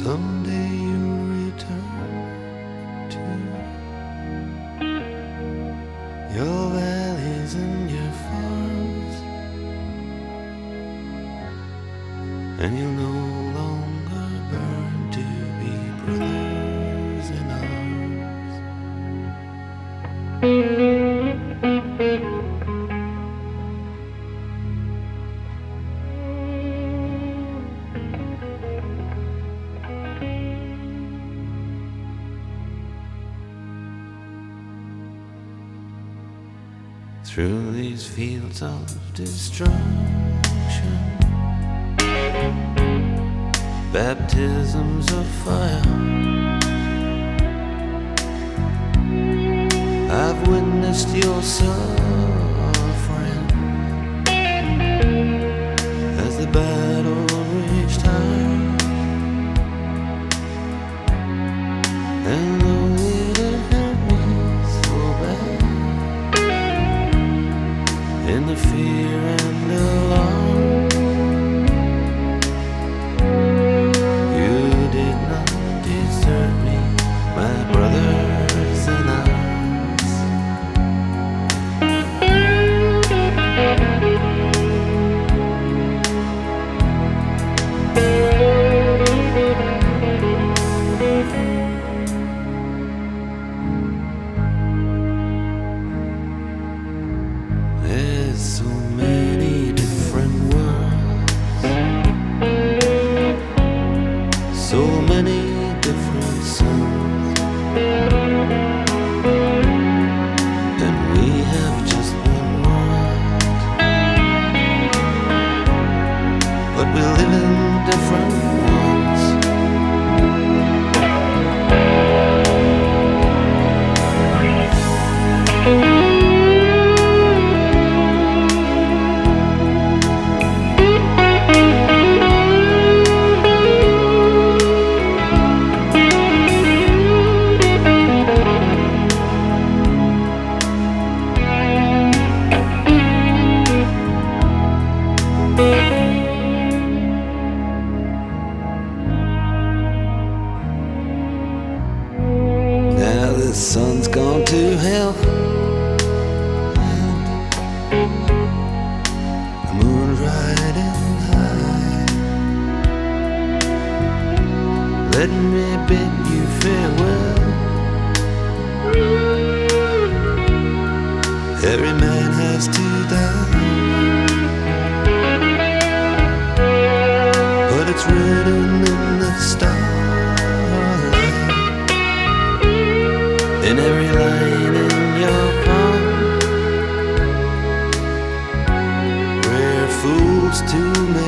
Someday you'll return to your valleys and your farms, and you'll no longer burn to be brothers in arms. Through these fields of destruction, baptisms of fire, I've witnessed your suffering as the battle reached high, and though it hurt me so bad, in the fear and alarm, you did not desert me, my brothers in arms. There's so many different worlds, so many different suns, and we have just one world, but we live in different ones. Now the sun's gone to hell, and the moon's riding high. Let me bid you farewell. Every man has to die, but it's written in the starlight, in every line in your palm. We're fools to make